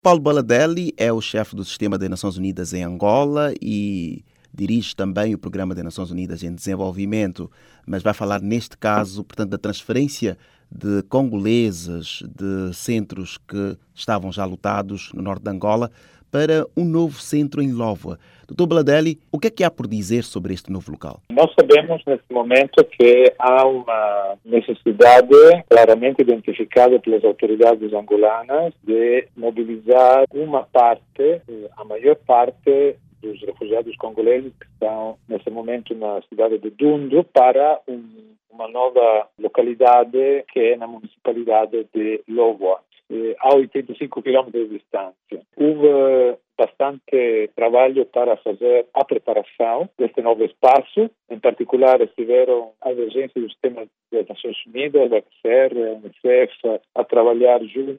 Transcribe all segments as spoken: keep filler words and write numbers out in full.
Paulo Baladelli é o chefe do Sistema das Nações Unidas em Angola e dirige também o Programa das Nações Unidas em Desenvolvimento, mas vai falar neste caso, portanto, da transferência de congoleses de centros que estavam já lotados no norte de Angola para um novo centro em Lóvoa. doutor Baladelli, o que é que há por dizer sobre este novo local? Nós sabemos neste momento que há uma necessidade claramente identificada pelas autoridades angolanas de mobilizar uma parte, a maior parte dos refugiados congoleses que estão nesse momento na cidade de Dundo para um, uma nova localidade que é na municipalidade de Lóvoa, a oitenta e cinco quilômetros de distância. Houve bastante trabalho para fazer a preparação deste novo espaço. Em particular, estiveram as agências do Sistema das Nações Unidas, a C R, a Unicef, a trabalhar junto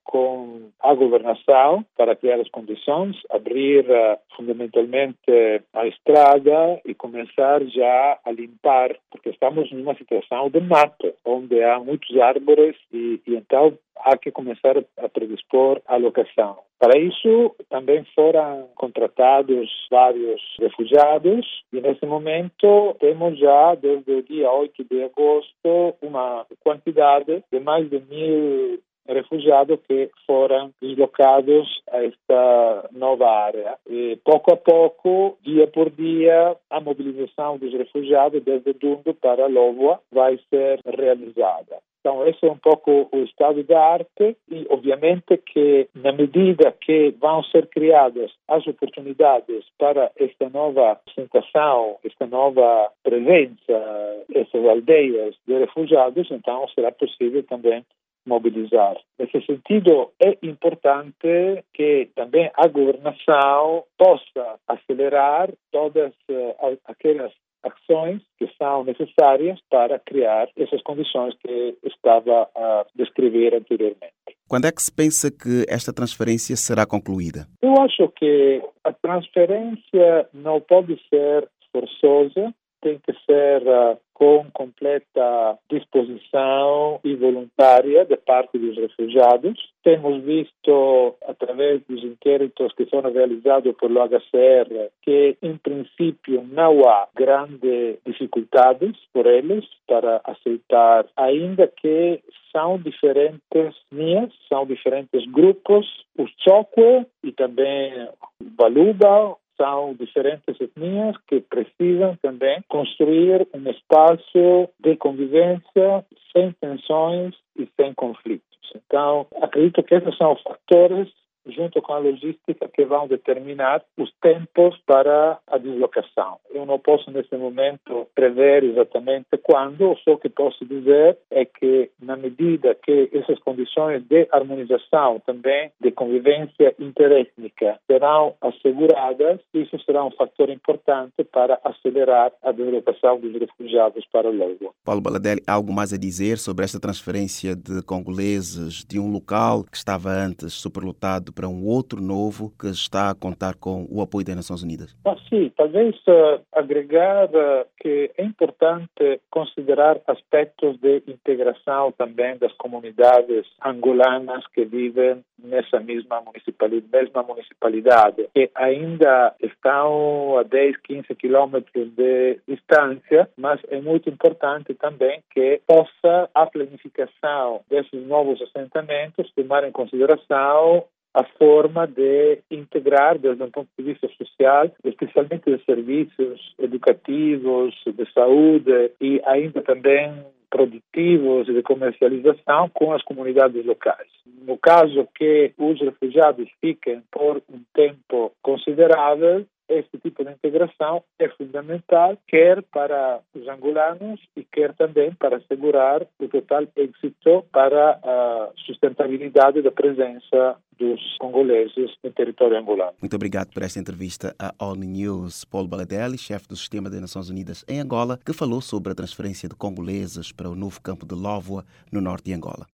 com a governação para criar as condições, abrir fundamentalmente a estrada e começar já a limpar, porque estamos numa situação de mato, onde há muitos árvores e, e então há que começar a predispor a locação. Para isso, também foram contratados vários refugiados e, nesse momento, temos já, desde o dia oito de agosto, uma quantidade de mais de mil refugiados que foram deslocados a esta nova área. E, pouco a pouco, dia por dia, a mobilização dos refugiados desde Dundo para Lóvoa vai ser realizada. Então, esse é um pouco o estado da arte e, obviamente, que na medida que vão ser criadas as oportunidades para esta nova sustentação, esta nova presença, essas aldeias de refugiados, então será possível também mobilizar. Nesse sentido, é importante que também a governação possa acelerar todas uh, aquelas ações que são necessárias para criar essas condições que estava a descrever anteriormente. Quando é que se pensa que esta transferência será concluída? Eu acho que a transferência não pode ser forçosa, tem que ser uh, com completa disposição e voluntária da parte dos refugiados. Temos visto, através dos inquéritos que foram realizados pelo H C R, que, em princípio, não há grandes dificuldades por eles para aceitar, ainda que são diferentes etnias, são diferentes grupos. O Chokwe e também o Baluba são diferentes etnias que precisam também construir um espaço de convivência sem tensões e sem conflitos. Então, acredito que esses são os fatores, junto com a logística, que vão determinar os tempos para a deslocação. Eu não posso, nesse momento, prever exatamente quando, só o que posso dizer é que, na medida que essas condições de harmonização, também de convivência interétnica, serão asseguradas, isso será um fator importante para acelerar a deslocação dos refugiados para Lóvoa. Paulo Baladelli, há algo mais a dizer sobre esta transferência de congoleses de um local que estava antes superlotado para um outro novo que está a contar com o apoio das Nações Unidas? Ah, sim, talvez uh, agregar uh, que é importante considerar aspectos de integração também das comunidades angolanas que vivem nessa mesma municipalidade, mesma municipalidade, que ainda estão a dez, quinze quilômetros de distância, mas é muito importante também que possa a planificação desses novos assentamentos tomar em consideração a forma de integrar, desde um ponto de vista social, especialmente de serviços educativos, de saúde e ainda também produtivos e de comercialização com as comunidades locais. No caso que os refugiados fiquem por um tempo considerável, este tipo de integração é fundamental, quer para os angolanos e quer também para assegurar o total êxito para a sustentabilidade da presença dos congoleses no território angolano. Muito obrigado por esta entrevista à ONU News. Paulo Baladelli, chefe do Sistema das Nações Unidas em Angola, que falou sobre a transferência de congoleses para o novo campo de Lóvoa, no norte de Angola.